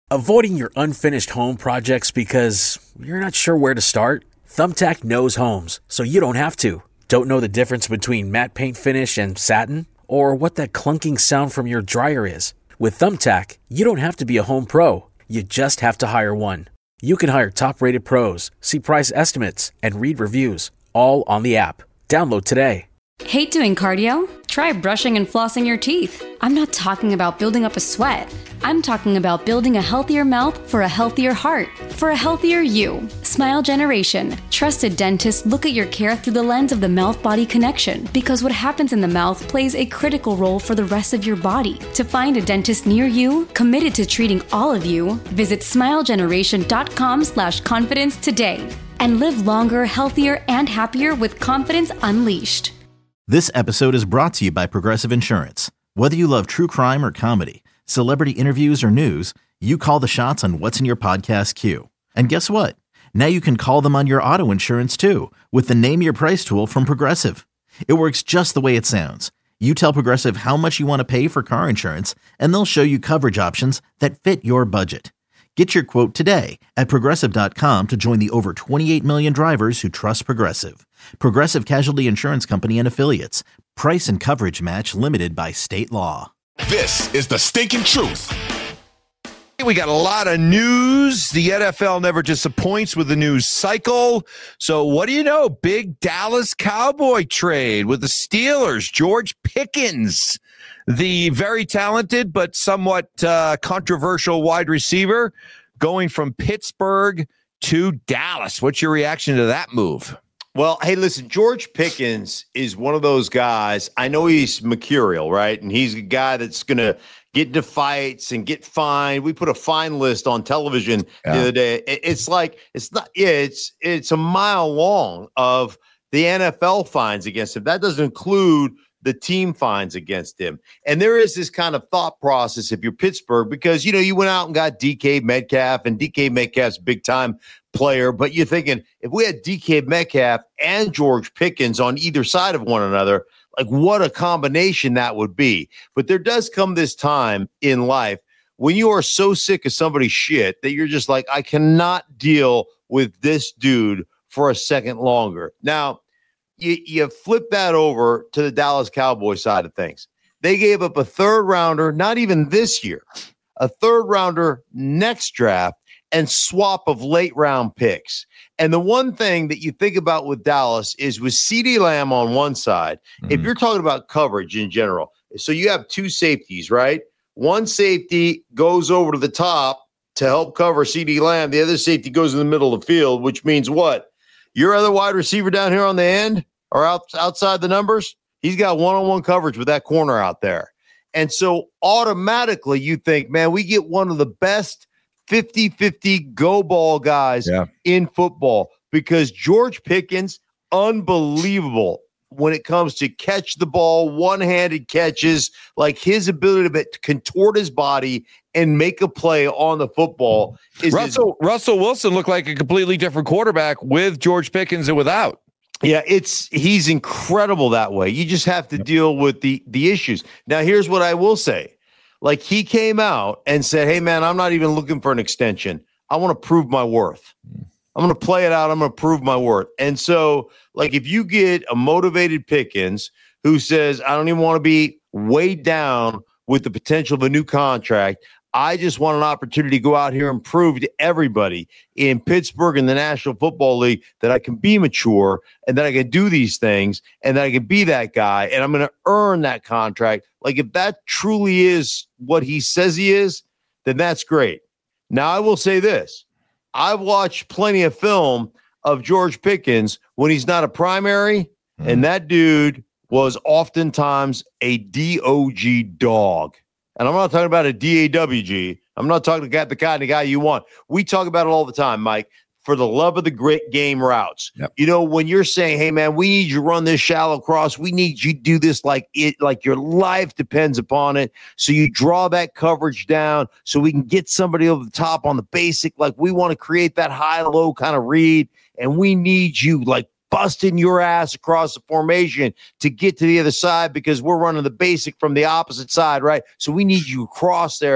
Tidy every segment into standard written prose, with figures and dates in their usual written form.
Avoiding your unfinished home projects because you're not sure where to start? Thumbtack knows homes, so you don't have to. Don't know the difference between matte paint finish and satin? Or what that clunking sound from your dryer is? With Thumbtack, you don't have to be a home pro. You just have to hire one. You can hire top-rated pros, see price estimates, and read reviews, all on the app. Download today. Hate doing cardio? Try brushing and flossing your teeth. I'm not talking about building up a sweat. I'm talking about building a healthier mouth for a healthier heart, for a healthier you. Smile Generation. Trusted dentists look at your care through the lens of the mouth-body connection, because what happens in the mouth plays a critical role for the rest of your body. To find a dentist near you, committed to treating all of you, visit smilegeneration.com/confidence today. And live longer, healthier, and happier with confidence unleashed. This episode is brought to you by Progressive Insurance. Whether you love true crime or comedy, celebrity interviews or news, you call the shots on what's in your podcast queue. And guess what? Now you can call them on your auto insurance too with the Name Your Price tool from Progressive. It works just the way it sounds. You tell Progressive how much you want to pay for car insurance, and they'll show you coverage options that fit your budget. Get your quote today at Progressive.com to join the over 28 million drivers who trust Progressive. Progressive Casualty Insurance Company and Affiliates. Price and coverage match limited by state law. This is the stinking truth. We got a lot of news. The NFL never disappoints with the news cycle. So what do you know? Big Dallas Cowboy trade with the Steelers. George Pickens, the very talented but somewhat controversial wide receiver, going from Pittsburgh to Dallas. What's your reaction to that move? Well, hey, listen, George Pickens is one of those guys. I know he's mercurial, right? And he's a guy that's going to get into fights and get fined. We put a fine list on television the other day. It's a mile long of the NFL fines against him. That doesn't include the team fines against him. And there is this kind of thought process if you're Pittsburgh, because, you know, you went out and got DK Metcalf, and DK Metcalf's a big time player, but you're thinking if we had DK Metcalf and George Pickens on either side of one another, like what a combination that would be. But there does come this time in life when you are so sick of somebody's shit that you're just like, I cannot deal with this dude for a second longer. Now, you flip that over to the Dallas Cowboys side of things. They gave up a third rounder, not even this year, a third rounder next draft, and swap of late round picks. And the one thing that you think about with Dallas is with CeeDee Lamb on one side, if you're talking about coverage in general, so you have two safeties, right? One safety goes over to the top to help cover CeeDee Lamb. The other safety goes in the middle of the field, which means what? Your other wide receiver down here on the end or outside the numbers, he's got one-on-one coverage with that corner out there. And so automatically you think, man, we get one of the best 50-50 go ball guys in football, because George Pickens, unbelievable when it comes to catch the ball, one-handed catches, like his ability to contort his body and make a play on the football. Russell Wilson looked like a completely different quarterback with George Pickens and without. Yeah, he's incredible that way. You just have to deal with the issues. Now, here's what I will say. Like, he came out and said, hey, man, I'm not even looking for an extension. I want to prove my worth. I'm going to play it out. I'm going to prove my worth. And so, like, if you get a motivated Pickens who says, I don't even want to be weighed down with the potential of a new contract, I just want an opportunity to go out here and prove to everybody in Pittsburgh and the National Football League that I can be mature and that I can do these things and that I can be that guy, and I'm going to earn that contract. Like, if that truly is what he says he is, then that's great. Now, I will say this. I've watched plenty of film of George Pickens when he's not a primary, and that dude was oftentimes a DOG dog. And I'm not talking about a DAWG. I'm not talking about the kind of guy you want. We talk about it all the time, Mike, for the love of the great game routes. Yep. You know, when you're saying, hey, man, we need you to run this shallow cross. We need you to do this like your life depends upon it. So you draw that coverage down so we can get somebody over the top on the basic. Like, we want to create that high-low kind of read, and we need you, like, busting your ass across the formation to get to the other side because we're running the basic from the opposite side, right? So we need you across there.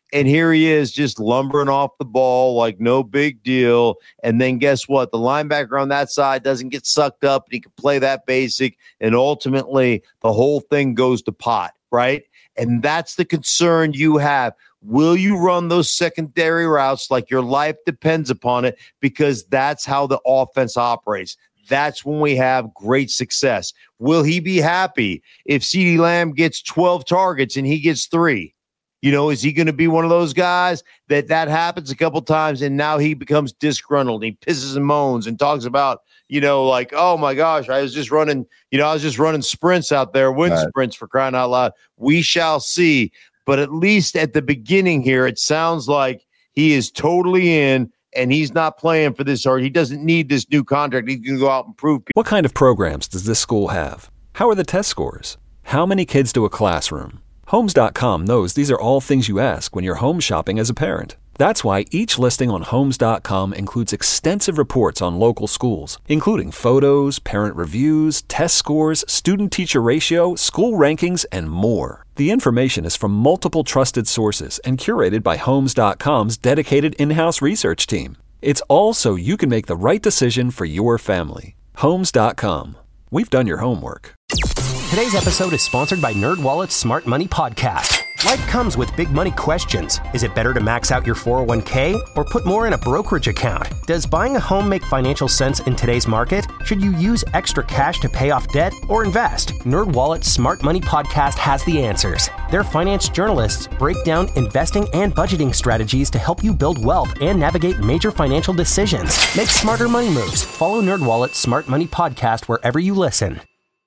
And here he is just lumbering off the ball like no big deal. And then guess what? The linebacker on that side doesn't get sucked up and he can play that basic. And ultimately, the whole thing goes to pot, right? And that's the concern you have. Will you run those secondary routes like your life depends upon it? Because that's how the offense operates. That's when we have great success. Will he be happy if CeeDee Lamb gets 12 targets and he gets 3? Is he going to be one of those guys that happens a couple times and now he becomes disgruntled? He pisses and moans and talks about, like, oh my gosh, I was just running sprints out there, sprints for crying out loud. We shall see. But at least at the beginning here, it sounds like he is totally in and he's not playing for this, or he doesn't need this new contract. He can go out and prove. What kind of programs does this school have? How are the test scores? How many kids do a classroom? Homes.com knows these are all things you ask when you're home shopping as a parent. That's why each listing on Homes.com includes extensive reports on local schools, including photos, parent reviews, test scores, student-teacher ratio, school rankings, and more. The information is from multiple trusted sources and curated by Homes.com's dedicated in-house research team. It's all so you can make the right decision for your family. Homes.com. We've done your homework. Today's episode is sponsored by NerdWallet's Smart Money Podcast. Life comes with big money questions. Is it better to max out your 401k or put more in a brokerage account? Does buying a home make financial sense in today's market? Should you use extra cash to pay off debt or invest? NerdWallet's Smart Money Podcast has the answers. Their finance journalists break down investing and budgeting strategies to help you build wealth and navigate major financial decisions. Make smarter money moves. Follow NerdWallet's Smart Money Podcast wherever you listen.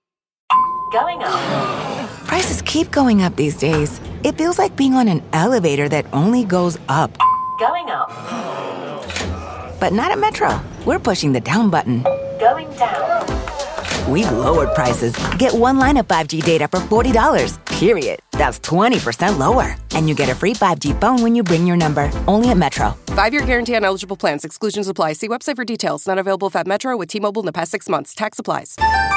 Going up. Prices keep going up these days. It feels like being on an elevator that only goes up. Going up. But not at Metro. We're pushing the down button. Going down. We've lowered prices. Get one line of 5G data for $40, period. That's 20% lower. And you get a free 5G phone when you bring your number. Only at Metro. 5-year guarantee on eligible plans. Exclusions apply. See website for details. Not available at Metro with T-Mobile in the past 6 months. Tax applies.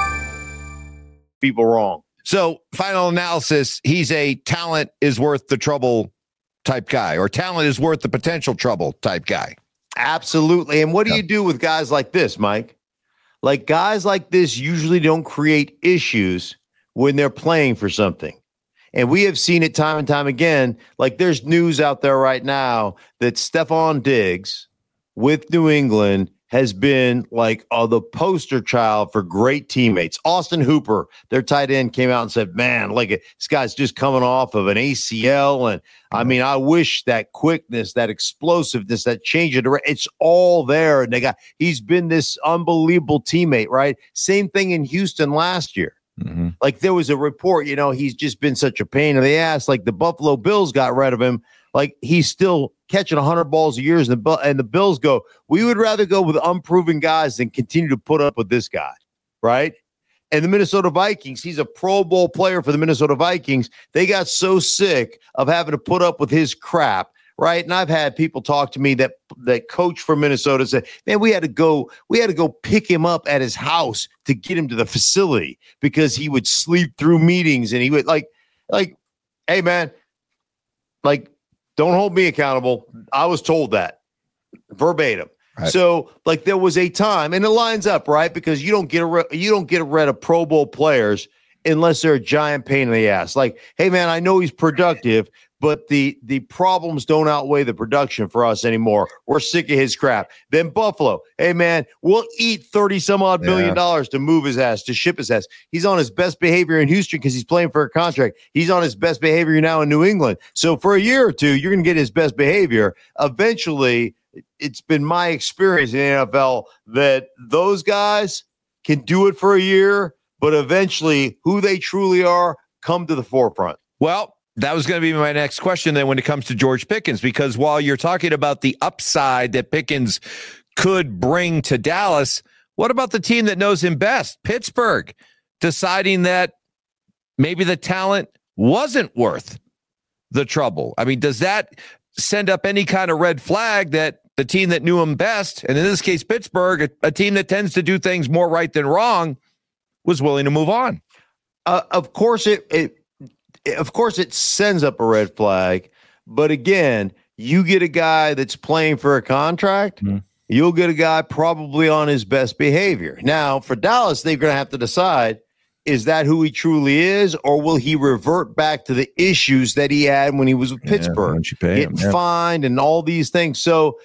People wrong. So, final analysis, he's a talent is worth the trouble type guy, or talent is worth the potential trouble type guy. Absolutely. And what do you do with guys like this, Mike? Like, guys like this usually don't create issues when they're playing for something. And we have seen it time and time again. Like, there's news out there right now that Stephon Diggs with New England has been like the poster child for great teammates. Austin Hooper, their tight end, came out and said, man, like this guy's just coming off of an ACL. And I mean, I wish that quickness, that explosiveness, that change of direction, it's all there. And he's been this unbelievable teammate, right? Same thing in Houston last year. Mm-hmm. Like there was a report, he's just been such a pain in the ass. Like the Buffalo Bills got rid of him. Like he's still catching 100 balls a year, and the Bills go, we would rather go with unproven guys than continue to put up with this guy, right? And the Minnesota Vikings, he's a Pro Bowl player for the Minnesota Vikings. They got so sick of having to put up with his crap, right? And I've had people talk to me that coach for Minnesota said, man, we had to go pick him up at his house to get him to the facility because he would sleep through meetings and he would like, hey man, like, don't hold me accountable. I was told that verbatim. Right. So, like, there was a time, and it lines up, right? Because you don't get rid of Pro Bowl players unless they're a giant pain in the ass. Like, hey, man, I know he's productive, but the problems don't outweigh the production for us anymore. We're sick of his crap. Then Buffalo, hey, man, we'll eat $30-some-odd million to move his ass, to ship his ass. He's on his best behavior in Houston because he's playing for a contract. He's on his best behavior now in New England. So for a year or two, you're going to get his best behavior. Eventually, it's been my experience in the NFL that those guys can do it for a year, but eventually who they truly are come to the forefront. Well, that was going to be my next question then when it comes to George Pickens, because while you're talking about the upside that Pickens could bring to Dallas, what about the team that knows him best, Pittsburgh, deciding that maybe the talent wasn't worth the trouble? I mean, does that send up any kind of red flag that the team that knew him best, and in this case, Pittsburgh, a team that tends to do things more right than wrong, was willing to move on? Of course it sends up a red flag, But again, you get a guy that's playing for a contract, you'll get a guy probably on his best behavior. Now, for Dallas, they're going to have to decide, is that who he truly is, or will he revert back to the issues that he had when he was with Pittsburgh, getting fined and all these things? So,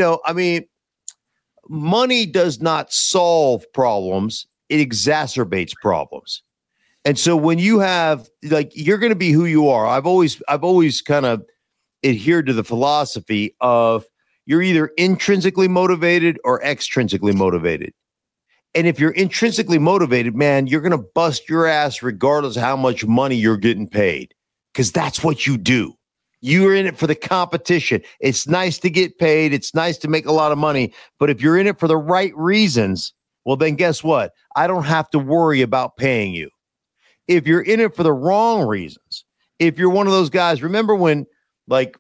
money does not solve problems. It exacerbates problems. And so when you have, you're going to be who you are. I've always kind of adhered to the philosophy of you're either intrinsically motivated or extrinsically motivated. And if you're intrinsically motivated, man, you're going to bust your ass regardless of how much money you're getting paid, because that's what you do. You're in it for the competition. It's nice to get paid. It's nice to make a lot of money. But if you're in it for the right reasons, well, then guess what? I don't have to worry about paying you. If you're in it for the wrong reasons, if you're one of those guys, remember when what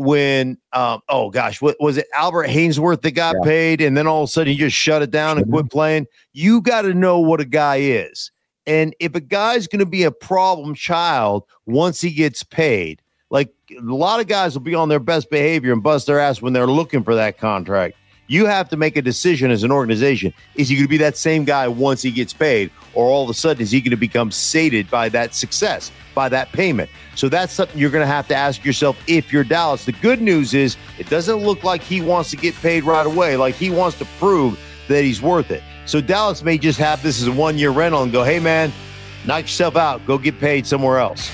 was it, Albert Hainsworth that got paid, and then all of a sudden he just shut it down and quit playing? You got to know what a guy is. And if a guy's going to be a problem child once he gets paid, like a lot of guys will be on their best behavior and bust their ass when they're looking for that contract. You have to make a decision as an organization. Is he going to be that same guy once he gets paid, or all of a sudden is he going to become sated by that success, by that payment? So that's something you're going to have to ask yourself if you're Dallas. The good news is it doesn't look like he wants to get paid right away. Like he wants to prove that he's worth it. So Dallas may just have this as a one-year rental and go, hey, man, knock yourself out. Go get paid somewhere else.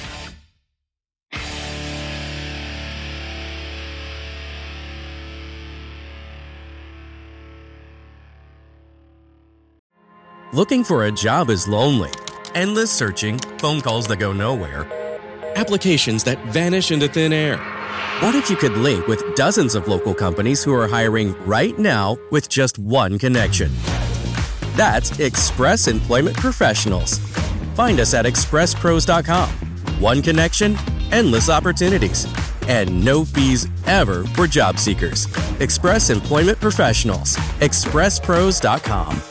Looking for a job is lonely. Endless searching, phone calls that go nowhere, applications that vanish into thin air. What if you could link with dozens of local companies who are hiring right now with just one connection? That's Express Employment Professionals. Find us at expresspros.com. One connection, endless opportunities, and no fees ever for job seekers. Express Employment Professionals. expresspros.com.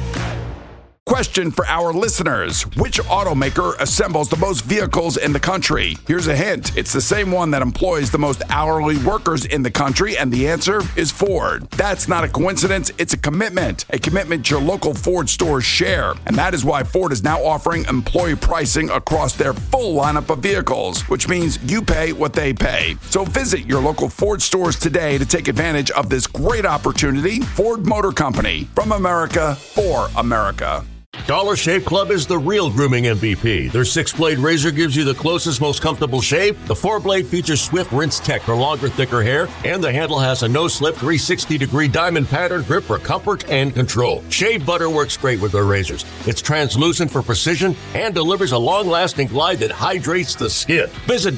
Question for our listeners. Which automaker assembles the most vehicles in the country? Here's a hint. It's the same one that employs the most hourly workers in the country, and the answer is Ford. That's not a coincidence. It's a commitment your local Ford stores share. And that is why Ford is now offering employee pricing across their full lineup of vehicles, which means you pay what they pay. So visit your local Ford stores today to take advantage of this great opportunity. Ford Motor Company, from America for America. Dollar Shave Club is the real grooming MVP. Their 6-blade razor gives you the closest, most comfortable shave. The 4-blade features Swift Rinse Tech for longer, thicker hair, and the handle has a no-slip 360-degree diamond pattern grip for comfort and control. Shave butter works great with their razors. It's translucent for precision and delivers a long-lasting glide that hydrates the skin. Visit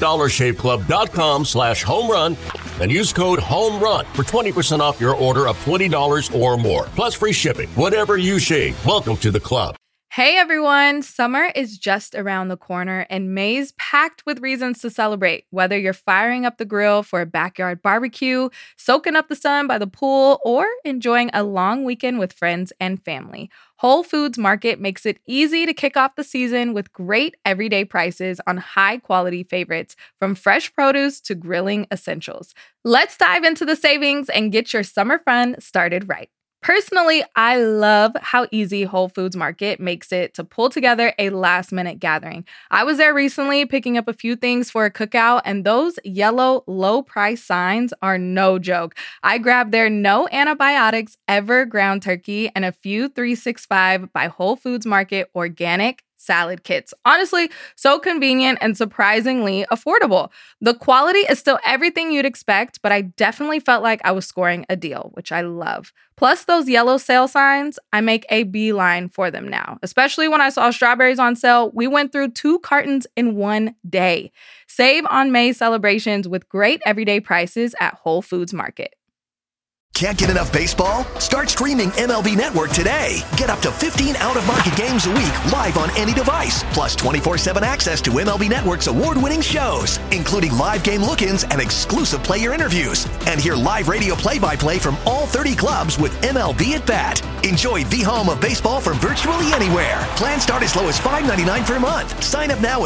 dollarshaveclub.com/homerun and use code HOMERUN for 20% off your order of $20 or more, plus free shipping. Whatever you shave, welcome to the club. Hey everyone, summer is just around the corner and May's packed with reasons to celebrate. Whether you're firing up the grill for a backyard barbecue, soaking up the sun by the pool, or enjoying a long weekend with friends and family, Whole Foods Market makes it easy to kick off the season with great everyday prices on high-quality favorites, from fresh produce to grilling essentials. Let's dive into the savings and get your summer fun started right. Personally, I love how easy Whole Foods Market makes it to pull together a last-minute gathering. I was there recently picking up a few things for a cookout, and those yellow low-price signs are no joke. I grabbed their no antibiotics ever ground turkey and a few 365 by Whole Foods Market organic salad kits. Honestly, so convenient and surprisingly affordable. The quality is still everything you'd expect, but I definitely felt like I was scoring a deal, which I love. Plus those yellow sale signs, I make a beeline for them now. Especially when I saw strawberries on sale, we went through 2 cartons in one day. Save on May celebrations with great everyday prices at Whole Foods Market. Can't get enough baseball? Start streaming MLB Network today. Get up to 15 out-of-market games a week live on any device. Plus 24/7 access to MLB Network's award-winning shows, including live game look-ins and exclusive player interviews. And hear live radio play-by-play from all 30 clubs with MLB at Bat. Enjoy the home of baseball from virtually anywhere. Plans start as low as $5.99 per month. Sign up now at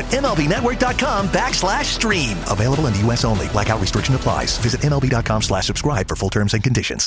MLBnetwork.com/stream. Available in the U.S. only. Blackout restriction applies. Visit MLB.com/subscribe for full terms and conditions.